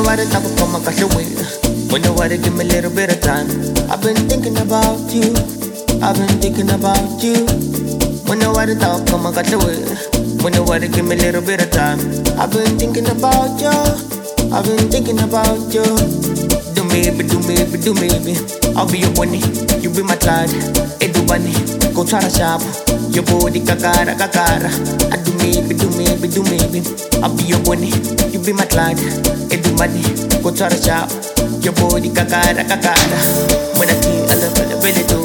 nobody talk come I got the way. When nobody give me a little bit of time. I've been thinking about you. I've been thinking about you. When nobody talk come I got the way. When nobody give me a little bit of time. I've been thinking about you. I've been thinking about you. Do maybe, do maybe, do maybe. I'll be your bunny, you be my child. Edu bunny, go try to shop. Your body kakara, kakara. I do maybe, do maybe, do maybe. I'll be your bunny, you be my child. Edu bunny, go try to shop. Your body kakara, kakara. When I see a little bit too.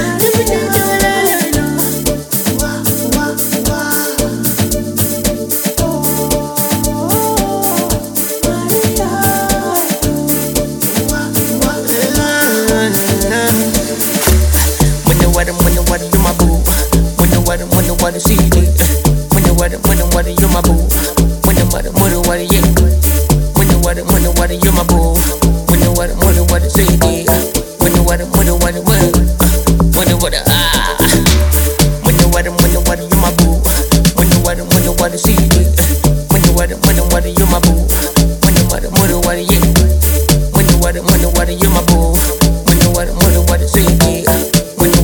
When you my boo. When you see me. When you my boo. When you yeah. When you my boo. When you see me. When you ah. When you my boo. When you see me. When you my boo. When you yeah. When you my boo. When you see me. When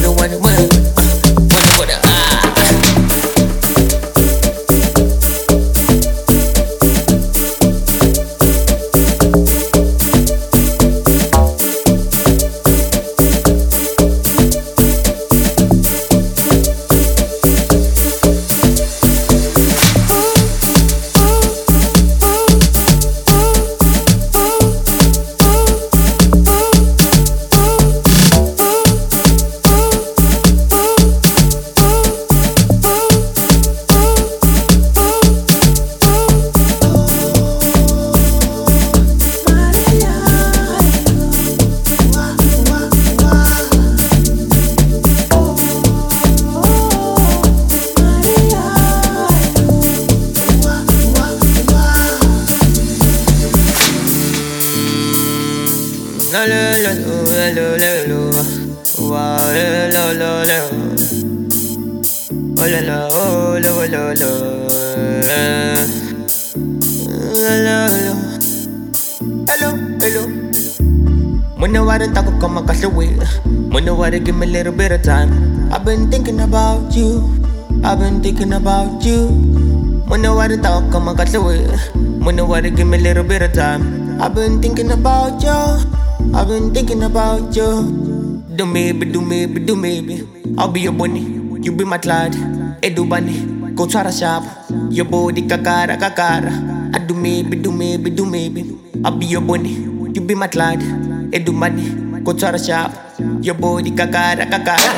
nobody talk come I got the way. When nobody give me a little bit of time. I've been thinking about you. I've been thinking about you. When nobody talk come I got the way. When nobody give me a little bit of time. I've been thinking about you. I've been thinking about you. Do maybe, do maybe, do maybe. I'll be your bunny, you be my Clyde. Edu bunny, go try to shop. Your body kakara, kakara. I do maybe, do maybe, do maybe. I'll be your bunny, you be my Clyde. Edu bunny, go try to shop. Your body kakara, kakara.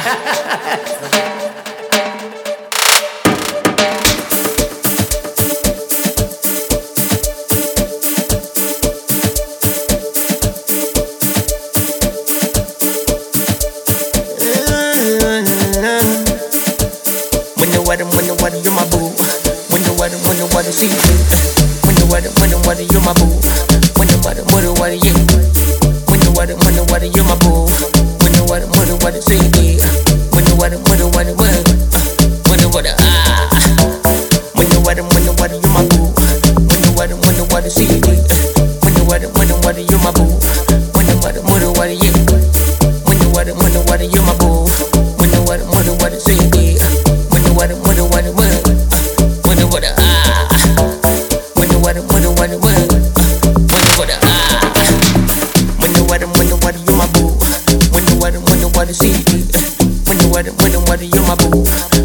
When you my boo. When you see me. When you my boo. When you yeah. When you my boo. When you see me. When you ah. When you my boo. When you see me. When you my boo. When you yeah. When you my boo. When you see me. When you see me. When you my boo.